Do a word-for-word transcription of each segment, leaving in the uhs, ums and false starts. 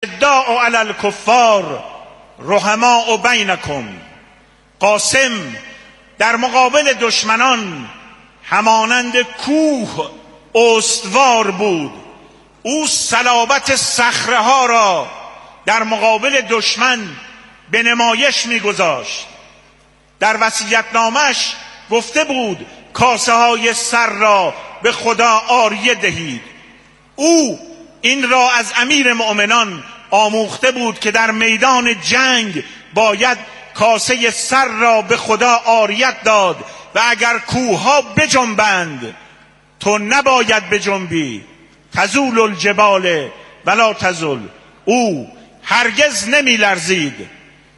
اشداء علی الکفار رحماء بینکم. قاسم در مقابل دشمنان همانند کوه استوار بود. او صلابت صخره ها را در مقابل دشمن به نمایش می‌گذاشت. در وصیت‌نامه‌اش گفته بود کاسه های سر را به خدا عاریه دهید. او این را از امیر مؤمنان آموخته بود که در میدان جنگ باید کاسه سر را به خدا عاریت داد و اگر کوه‌ها بجنبند تو نباید بجنبی. تزول الجبال ولا تزل. او هرگز نمی لرزید.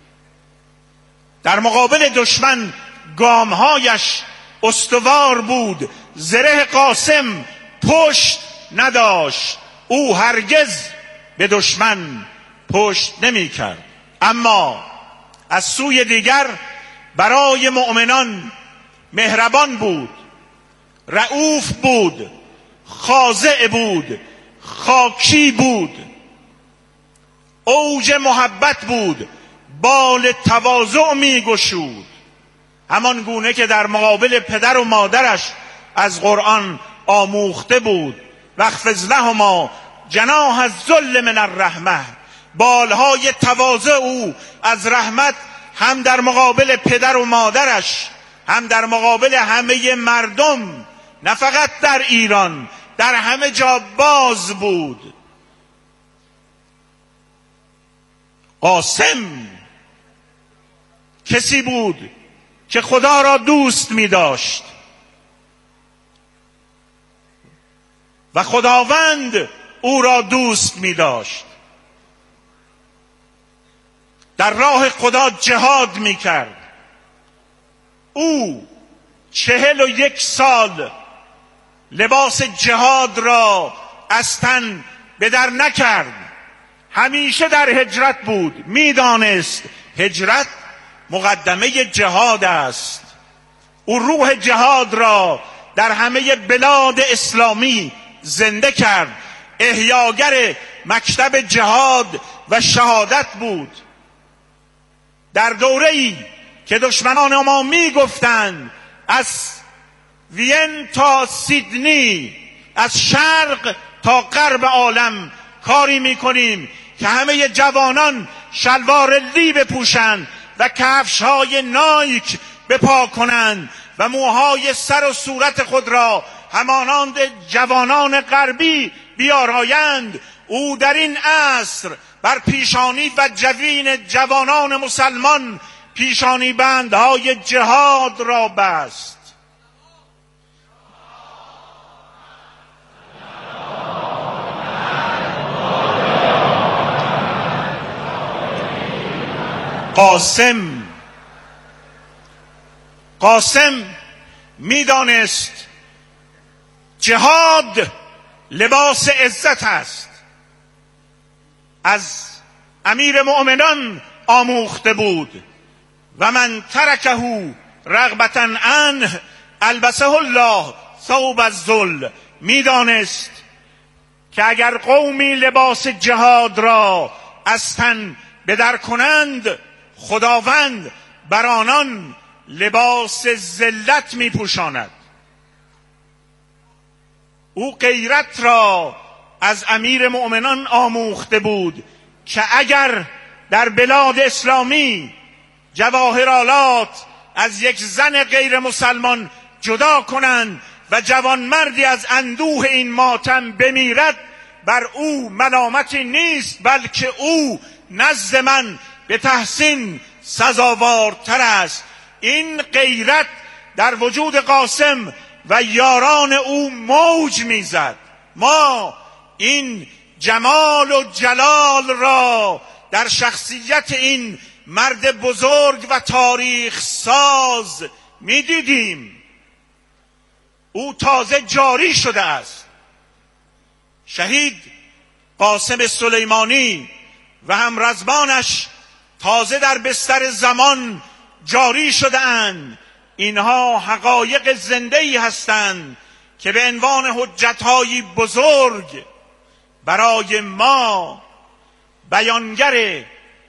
در مقابل دشمن گامهایش استوار بود. زره قاسم پشت نداشت. او هرگز به دشمن پشت نمی کرد. اما از سوی دیگر برای مؤمنان مهربان بود، رئوف بود، خاضع بود، خاکی بود، اوج محبت بود، بال تواضع می گشود. همان گونه که در مقابل پدر و مادرش از قرآن آموخته بود. واخفض لهما جناح الذل من الرحمه. بالهای تواضع او از رحمت هم در مقابل پدر و مادرش هم در مقابل همه مردم، نه فقط در ایران، در همه جا باز بود. قاسم کسی بود که خدا را دوست می داشت و خداوند او را دوست می داشت. در راه خدا جهاد می کرد. او چهل و یک سال لباس جهاد را از تن به در نکرد. همیشه در هجرت بود. میدانست هجرت مقدمه جهاد است. او روح جهاد را در همه بلاد اسلامی زنده کرد. احیاگر مکتب جهاد و شهادت بود. در دوره‌ای که دشمنان ما می گفتند از وین تا سیدنی، از شرق تا غرب عالم کاری می کنیم که همه جوانان شلوار لی بپوشند و کفش‌های نایک بپا کنند و موهای سر و صورت خود را همانند جوانان غربی بیارایند. او در این عصر بر پیشانی و جبین جوانان مسلمان پیشانی بندهای جهاد را بست. قاسم قاسم میدانست جهاد لباس عزت است. از امیر مؤمنان آموخته بود و من ترکه رغبتا عنه البسه الله ثوب الذل. میدانست که اگر قومی لباس جهاد را از تن بدر کنند خداوند بر آنان لباس ذلت می پوشاند. او غیرت را از امیر مؤمنان آموخته بود که اگر در بلاد اسلامی جواهرالات از یک زن غیر مسلمان جدا کنند و جوانمردی از اندوه این ماتم بمیرد بر او ملامتی نیست، بلکه او نزد من به تحسین سزاوارتر است. این غیرت در وجود قاسم و یاران او موج میزد. ما این جمال و جلال را در شخصیت این مرد بزرگ و تاریخ ساز میدیدیم. او تازه جاری شده است. شهید قاسم سلیمانی و همرزبانش تازه در بستر زمان جاری شده اند. اینها حقایق زنده‌ای هستند که به عنوان حجت‌های بزرگ برای ما بیانگر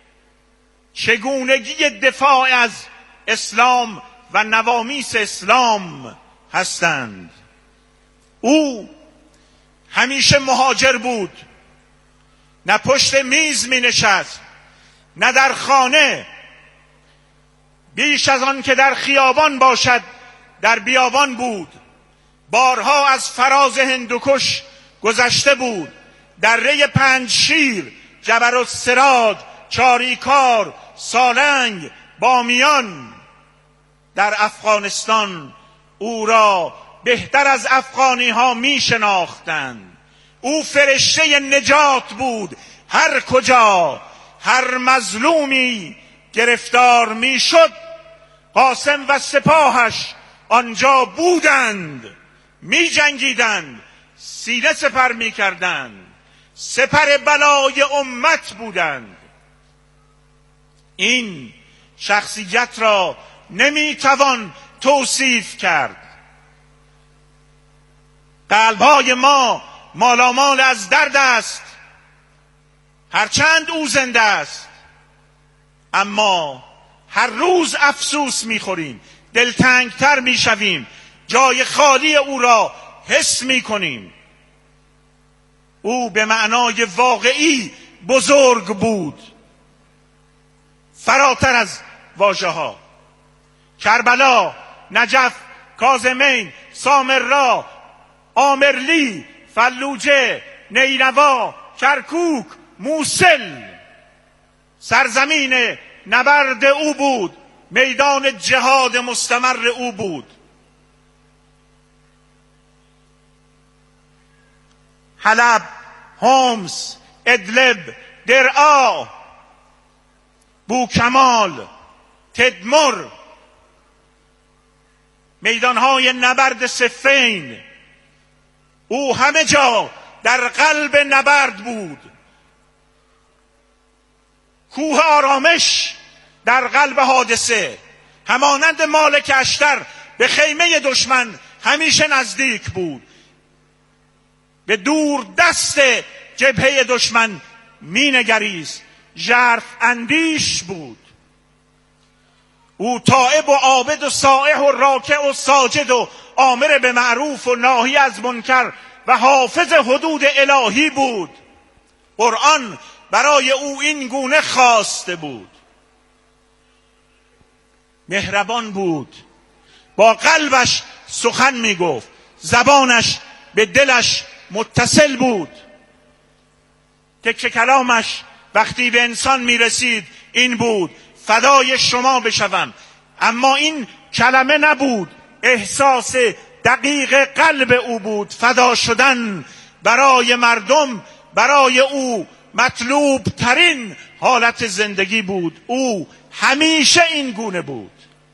چگونگی دفاع از اسلام و نوامیس اسلام هستند. او همیشه مهاجر بود، نه پشت میز می نشست نه در خانه، بیش از آن که در خیابان باشد در بیابان بود. بارها از فراز هندوکش گذشته بود، دره پنجشیر، جبرالسراج، چاریکار، سالنگ، بامیان. در افغانستان او را بهتر از افغانی ها می شناختند. او فرشته نجات بود. هر کجا هر مظلومی گرفتار می شد، قاسم و سپاهش آنجا بودند، می جنگیدند، سینه سپر می کردند، سپر بلای امت بودند. این شخصیت را نمی توان توصیف کرد. قلب‌های ما مالامال از درد است، هرچند او زنده است، اما هر روز افسوس می‌خوریم، دلتنگتر می‌شویم، جای خالی او را حس می‌کنیم. او به معنای واقعی بزرگ بود، فراتر از واژه‌ها. کربلا، نجف، کاظمین، سامرا، آمرلی، فلوجه، نینوا، کرکوک، موصل سرزمین نبرد او بود، میدان جهاد مستمر او بود. حلب، هومس، ادلب، درعا، بوکمال، تدمر، میدانهای نبرد صفین، او همه جا در قلب نبرد بود. کوه آرامش در قلب حادثه، همانند مالک اشتر به خیمه دشمن همیشه نزدیک بود، به دور دست جبهه دشمن می نگریست، ژرف اندیش بود. او تائب و عابد و سائح و راکع و ساجد و آمر به معروف و ناهی از منکر و حافظ حدود الهی بود. قرآن برای او این گونه خواسته بود. مهربان بود، با قلبش سخن می گفت، زبانش به دلش متصل بود. تکه کلامش وقتی به انسان می رسید این بود: فدای شما بشوم. اما این کلمه نبود، احساس دقیق قلب او بود. فدا شدن برای مردم، برای او مطلوب ترین حالت زندگی بود. او همیشه این گونه بود.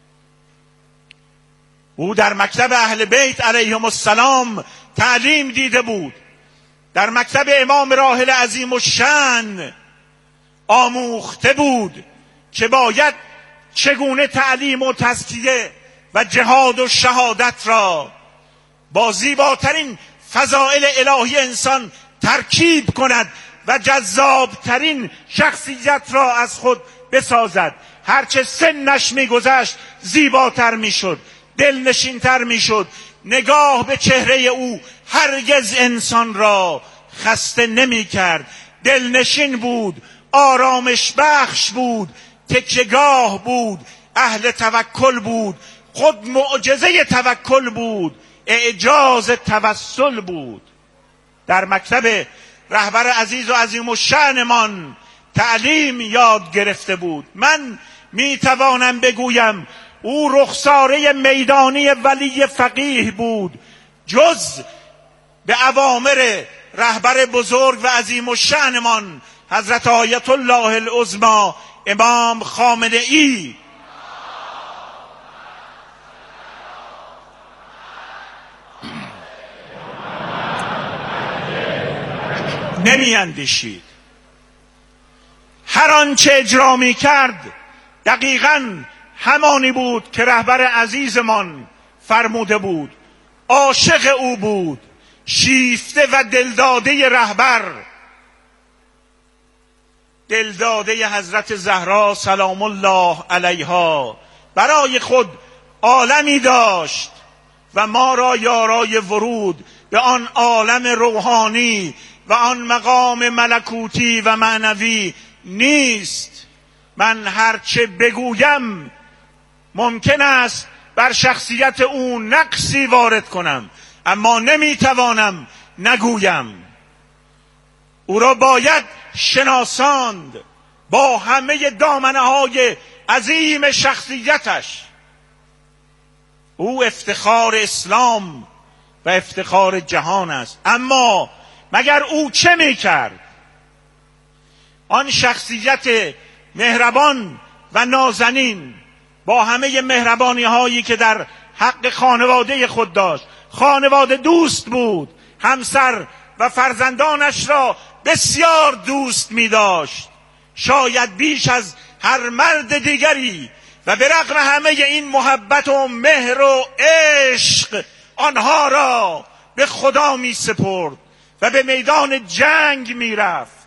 او در مکتب اهل بیت علیهم السلام تعلیم دیده بود، در مکتب امام راحل عظیم الشأن آموخته بود که باید چگونه تعلیم و تزکیه و جهاد و شهادت را با زیباترین فضائل الهی انسان ترکیب کند و جذابترین شخصیت را از خود بسازد. هرچه سنش میگذشت زیباتر میشد، دلنشینتر میشد. نگاه به چهره او هرگز انسان را خسته نمی کرد. دلنشین بود، آرامش بخش بود، تکیه‌گاه بود، اهل توکل بود، خود معجزه توکل بود، اعجاز توسل بود. در مکتب رهبر عزیز و عظیم الشأنمان تعلیم یاد گرفته بود. من میتوانم بگویم او رخساره میدانی ولی فقیه بود. جز به اوامر رهبر بزرگ و عظیم الشأنمان حضرت آیت الله العظمی امام خامنه ای نمی اندیشید. هر آنچه اجرا می کرد دقیقاً همانی بود که رهبر عزیزمان فرموده بود. عاشق او بود، شیفته و دلداده رهبر. دلداده حضرت زهرا سلام الله علیها برای خود عالمی داشت و ما را یارای ورود به آن عالم روحانی و آن مقام ملکوتی و معنوی نیست. من هرچه بگویم ممکن است بر شخصیت او نقصی وارد کنم، اما نمیتوانم نگویم. او را باید شناساند با همه دامنه های عظیم شخصیتش. او افتخار اسلام و افتخار جهان است. اما مگر او چه میکرد؟ آن شخصیت مهربان و نازنین با همه مهربانی هایی که در حق خانواده خود داشت، خانواده دوست بود، همسر و فرزندانش را بسیار دوست می داشت، شاید بیش از هر مرد دیگری، و به رغم همه این محبت و مهر و عشق آنها را به خدا می سپرد و به میدان جنگ می رفت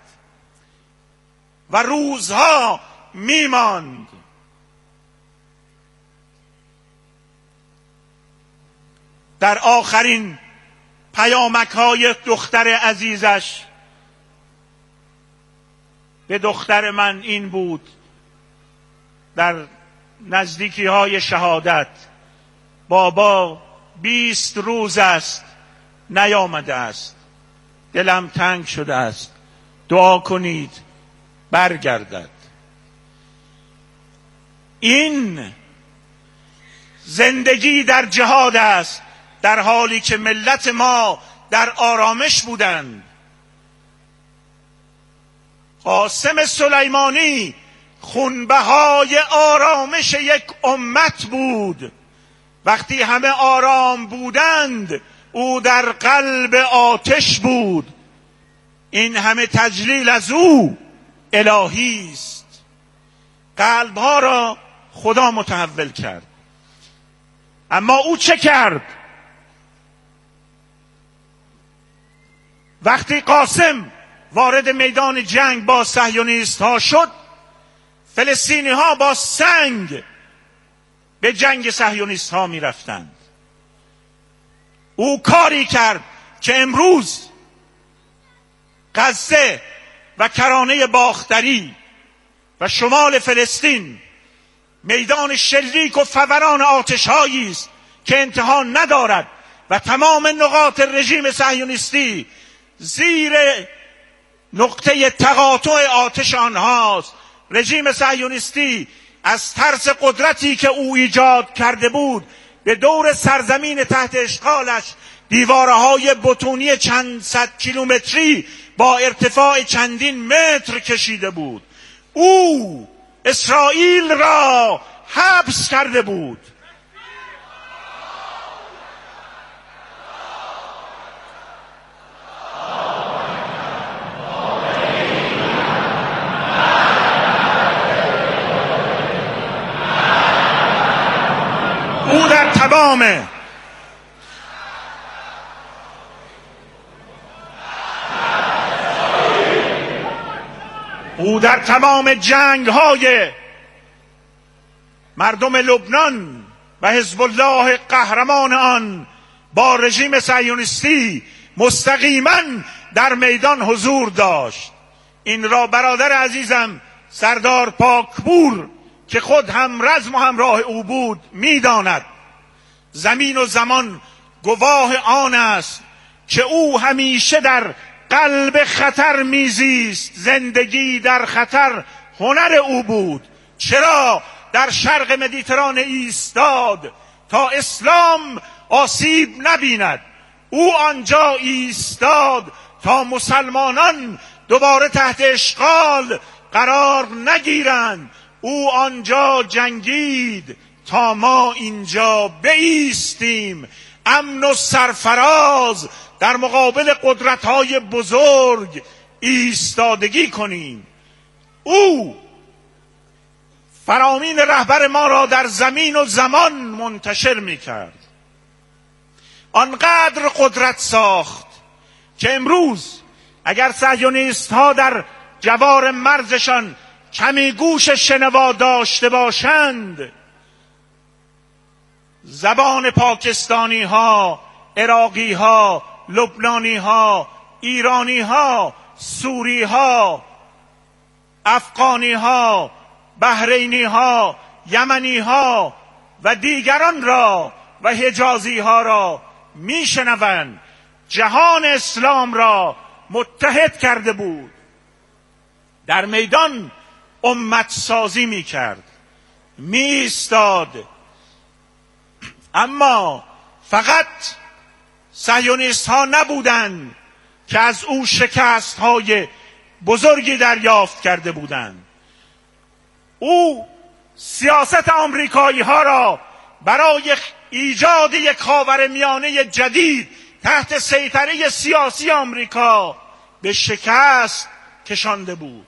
و روزها می ماند. در آخرین پیامک های دختر عزیزش به دختر من این بود: در نزدیکی های شهادت بابا بیست روز است نیامده است، دلم تنگ شده است، دعا کنید برگردد. این زندگی در جهاد است، در حالی که ملت ما در آرامش بودند. قاسم سلیمانی خونبهای آرامش یک امت بود. وقتی همه آرام بودند او در قلب آتش بود. این همه تجلیل از او الهی است. قلبها را خدا متحول کرد. اما او چه کرد؟ وقتی قاسم وارد میدان جنگ با صهیونیست ها شد، فلسطینی ها با سنگ به جنگ صهیونیست ها می رفتند. او کاری کرد که امروز غزه و کرانه باختری و شمال فلسطین میدان شلیک و فوران آتش‌هایی است که انتها ندارد و تمام نقاط رژیم صهیونیستی زیر نقطه تقاطع آتش آنهاست. رژیم صهیونیستی از ترس قدرتی که او ایجاد کرده بود به دور سرزمین تحت اشغالش دیوارهای بتونی چند صد کیلومتری با ارتفاع چندین متر کشیده بود. او اسرائیل را حبس کرده بود. او در تمام او در تمام جنگ های مردم لبنان و حزب الله قهرمان آن با رژیم صهیونیستی مستقیما در میدان حضور داشت. این را برادر عزیزم سردار پاکپور که خود هم رزم و همراه او بود میداند. زمین و زمان گواه آن است که او همیشه در قلب خطر میزیست. زندگی در خطر هنر او بود. چرا در شرق مدیترانه ایستاد تا اسلام آسیب نبیند. او آنجا ایستاد تا مسلمانان دوباره تحت اشغال قرار نگیرند. او آنجا جنگید تا ما اینجا بایستیم، امن و سرفراز در مقابل قدرت‌های بزرگ ایستادگی کنیم. او فرامین رهبر ما را در زمین و زمان منتشر می‌کرد. آنقدر قدرت ساخت که امروز اگر صهیونیست‌ها در جوار مرزشان کمی گوش شنوا داشته باشند. زبان پاکستانی ها، عراقی ها، لبنانی ها، ایرانی ها، سوری ها، افغانی ها، بحرینی ها، یمنی ها و دیگران را و حجازی ها را میشنوند. جهان اسلام را متحد کرده بود، در میدان امت سازی می کرد، می ایستاد. اما فقط صهیونیست ها نبودند که از او شکست های بزرگی دریافت کرده بودند. او سیاست آمریکایی ها را برای ایجاد یک خاورمیانه جدید تحت سیطره سیاسی آمریکا به شکست کشانده بود.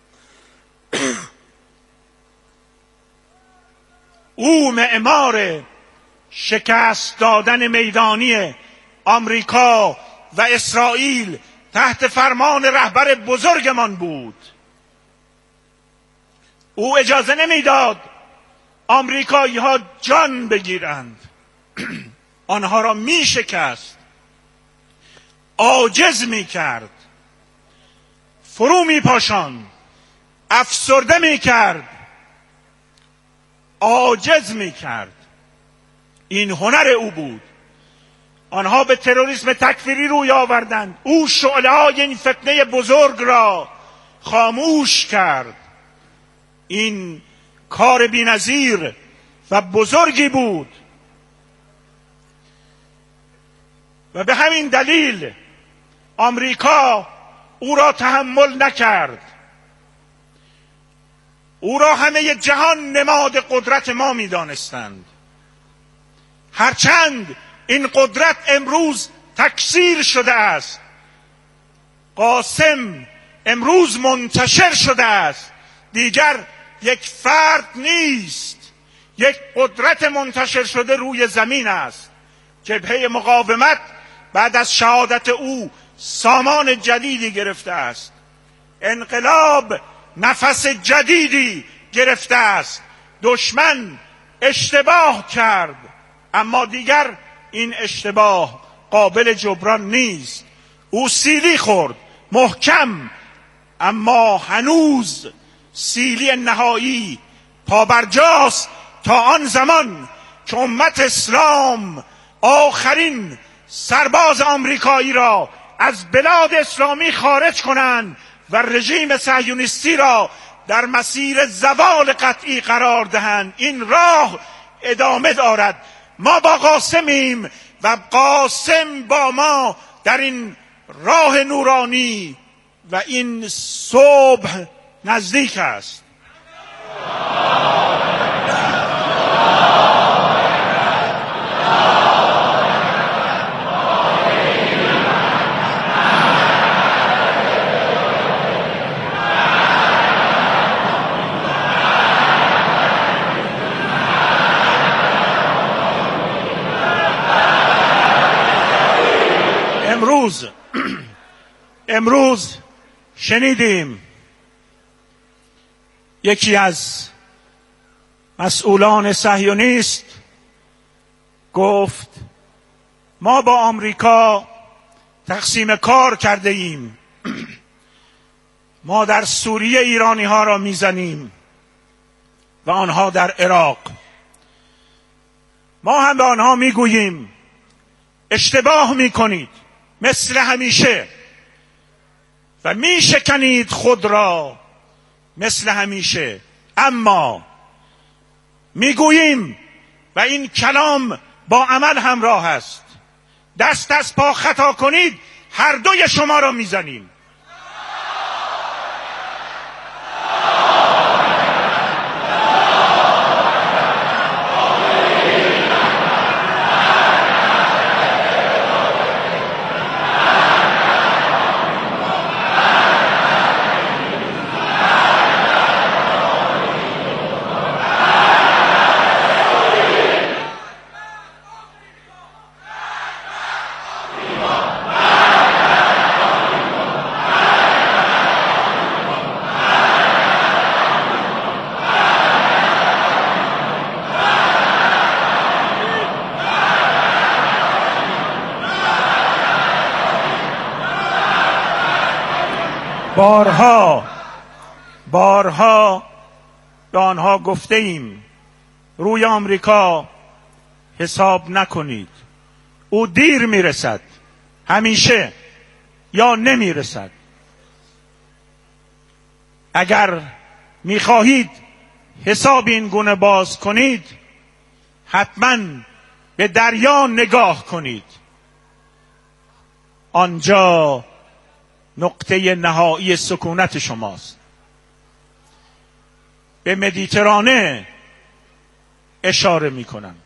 او معمار شکست دادن میدانی آمریکا و اسرائیل تحت فرمان رهبر بزرگمان بود. او اجازه نمیداد آمریکایی ها جان بگیرند. آنها را می شکست، عاجز می کرد، فرو می پاشاند، افسرده می کرد، عاجز می کرد. این هنر او بود. آنها به تروریسم تکفیری روی آوردند. او شعله‌های این فتنه بزرگ را خاموش کرد. این کار بی‌نظیر و بزرگی بود و به همین دلیل آمریکا او را تحمل نکرد. او را همه جهان نماد قدرت ما می دانستند، هرچند این قدرت امروز تکثیر شده است. قاسم امروز منتشر شده است، دیگر یک فرد نیست، یک قدرت منتشر شده روی زمین است. جبهه مقاومت بعد از شهادت او سامان جدیدی گرفته است. انقلاب نفس جدیدی گرفته است. دشمن اشتباه کرد، اما دیگر این اشتباه قابل جبران نیست. او سیلی خورد محکم، اما هنوز سیلی نهایی پابرجاست تا آن زمان که امت اسلام آخرین سرباز آمریکایی را از بلاد اسلامی خارج کنند و رژیم صهیونیستی را در مسیر زوال قطعی قرار دهند. این راه ادامه دارد. ما با قاسمیم و قاسم با ما در این راه نورانی و این صبح نزدیک است. امروز امروز شنیدیم یکی از مسئولان صهیونیست گفت ما با آمریکا تقسیم کار کرده ایم. ما در سوریه ایرانی ها را میزنیم و آنها در عراق. ما هم به آنها میگوییم اشتباه میکنید مثل همیشه و میشکنید خود را مثل همیشه. اما میگوییم و این کلام با عمل همراه است، دست از پا خطا کنید هر دوی شما را میزنیم. بارها بارها به آنها گفته ایم روی آمریکا حساب نکنید، او دیر میرسد همیشه یا نمیرسد. اگر میخواهید حساب این گونه باز کنید حتما به دریا نگاه کنید، آنجا نقطه نهایی سکونت شماست. به مدیترانه اشاره می کنم.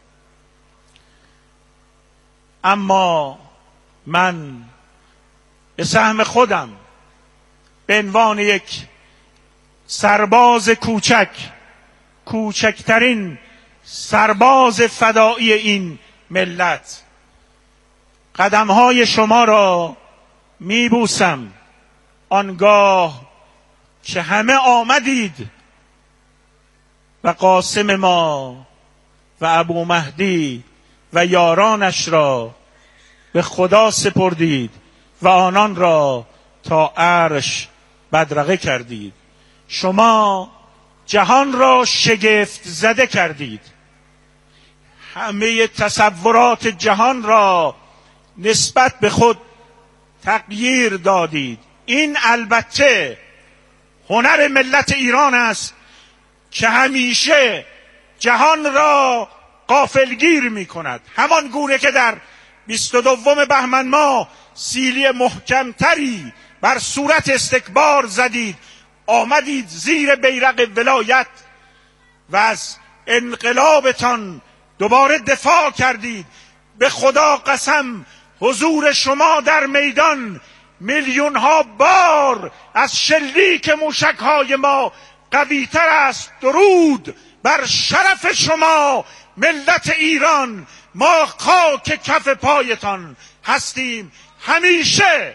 اما من به سهم خودم به عنوان یک سرباز کوچک، کوچکترین سرباز فدایی این ملت، قدمهای شما را می بوسم آنگاه که همه آمدید و قاسم ما و ابو مهدی و یارانش را به خدا سپردید و آنان را تا عرش بدرقه کردید. شما جهان را شگفت زده کردید، همه تصورات جهان را نسبت به خود تغییر دادید. این البته هنر ملت ایران است که همیشه جهان را غافلگیر می کند. همان گونه که در بیست و دوم بهمن ماه سیلی محکمتری بر صورت استکبار زدید، آمدید زیر بیرق ولایت و از انقلابتان دوباره دفاع کردید. به خدا قسم حضور شما در میدان میلیون ها بار از شلیک موشک‌های ما قوی‌تر است. درود بر شرف شما ملت ایران، ما خاک کف پایتان هستیم، همیشه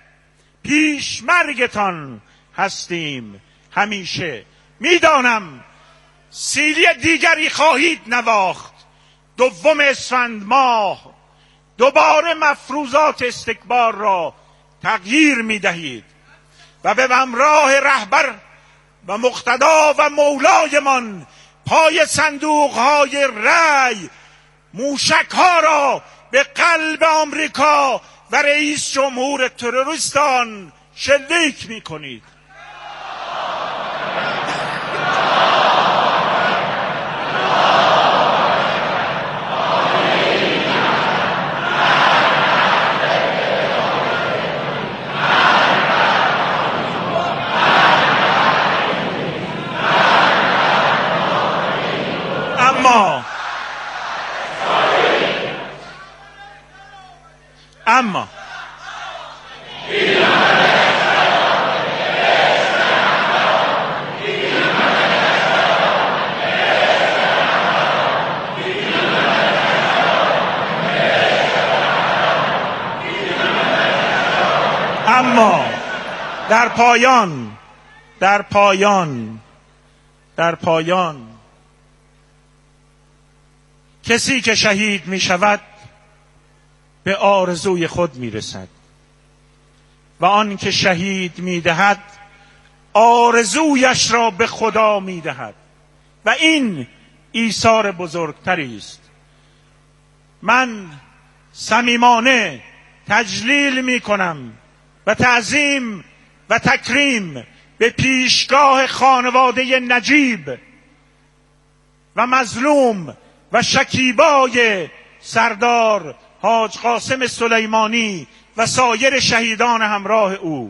پیشمرگتان هستیم، همیشه. میدانم سیلی دیگری خواهید نواخت، دوم اسفند ماه دوباره مفروضات استکبار را تغییر میدهید و به همراه رهبر و مقتدا و مولایمان پای صندوق های رأی موشک ها را به قلب آمریکا و رئیس جمهور تروریستان شلیک می کنید. اما اما اما در پایان در پایان در پایان کسی که شهید می شود به آرزوی خود می رسد و آن که شهید می دهد آرزویش را به خدا می دهد و این ایثار بزرگتری است. من صمیمانه تجلیل می کنم و تعظیم و تکریم به پیشگاه خانواده نجیب و مظلوم و شکیبای سردار حاج قاسم سلیمانی و سایر شهیدان همراه او.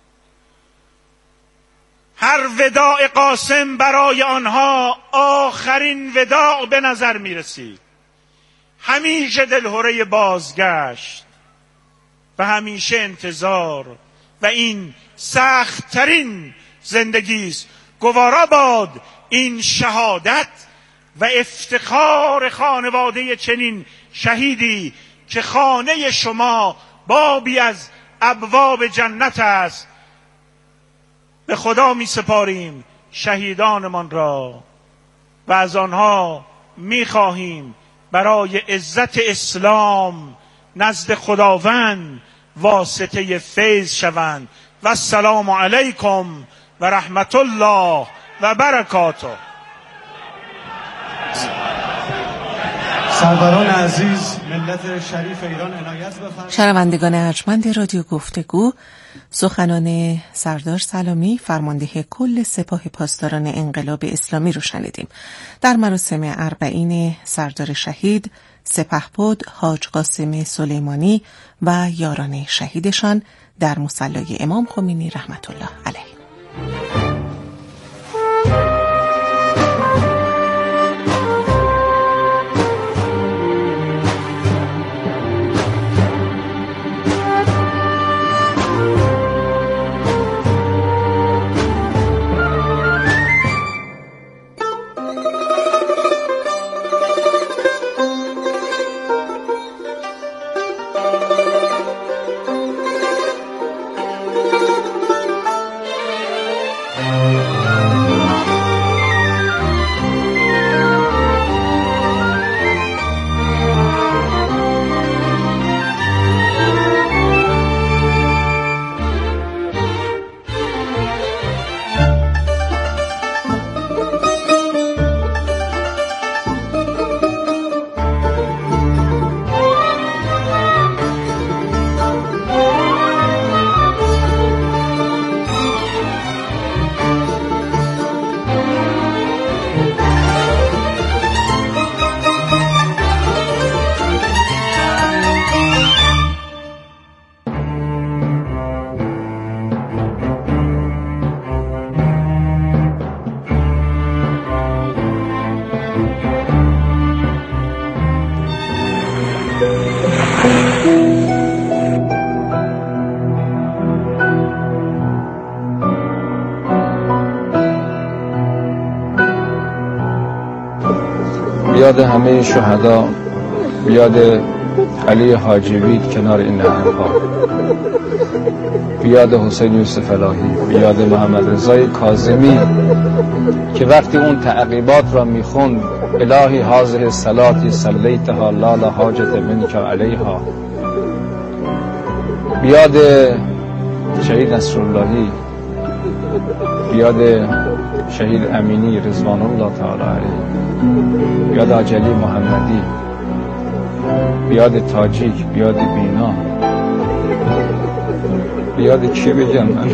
هر وداع قاسم برای آنها آخرین وداع به نظر می رسید. همیشه دلهره بازگشت و همیشه انتظار و این سخت‌ترین زندگی است. گوارا باد این شهادت و افتخار خانواده چنین شهیدی که خانه شما بابی از ابواب جنت است. به خدا می سپاریم شهیدانمان را و از آنها می خواهیم برای عزت اسلام نزد خداوند واسطه فیض شوند و السلام علیکم و رحمت الله و برکاته. سروران عزیز، ملت شریف ایران عنایت بفرمایید. شنوندگان ارجمند رادیو گفتگو، سخنان سردار سلامی فرمانده کل سپاه پاسداران انقلاب اسلامی رو شنیدیم. در مراسم اربعین سردار شهید، سپهبد حاج قاسم سلیمانی و یاران شهیدشان در مصلی امام خمینی رحمت الله علیه. بیاد همه شهدا، بیاد علی حاجوی کنار این نهرها، بیاد حسین یوسف الهی، بیاد محمد رضای کاظمی که وقتی اون تعقیبات را میخوند الهی هذه صلاتی صلیتها لا لا حاجت منک علیها، بیاد شهید نصراللهی، بیاد شهید امینی رضوان الله تعالی علیه، بیاد آجلی محمدی، بیاد تاجیک، بیاد بینا، بیاد چی بگم من؟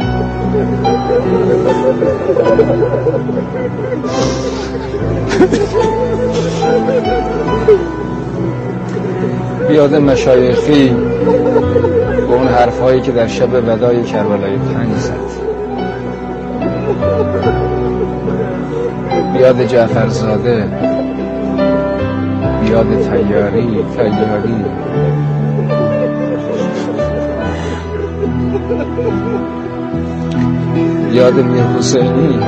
بیاد مشایخی به اون حرفهایی که در شب وداع کربلای پنج زد، بیاد جعفرزاده، بیاد تیاری تیاری، بیاد میر حسینی،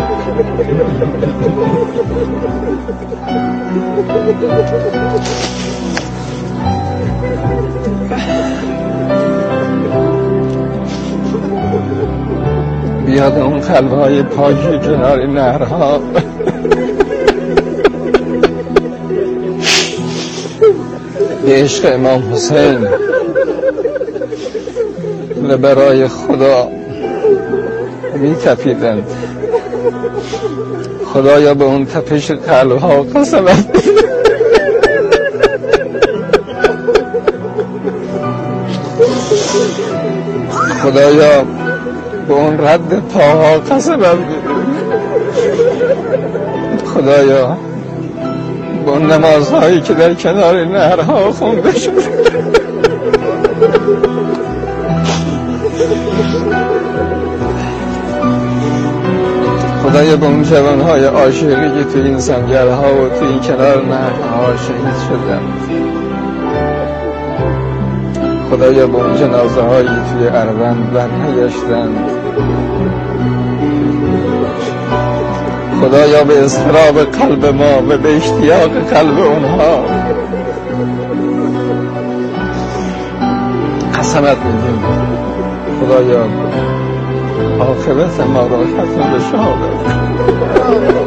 بیاد اون قلبه های پاکی کنار نهرها، به عشق امام حسین و برای خدا می تپیدند. خدایا به اون تپش قلبها قسمت، خدایا به اون رد پاها قسمت، خدایا با نمازهایی که در کنار نهرها خونده شد، خدایا با اون جوانهای عاشقی که توی این سنگرها و توی این کنار نهرها شهید شدن، خدایا با اون جنازه هایی توی اروند برنگشتن، خدایا به اضطراب قلب ما و به اشتیاق قلب اونها قسمت میدیم، خدایا عاقبت ما را ختم به شهادت.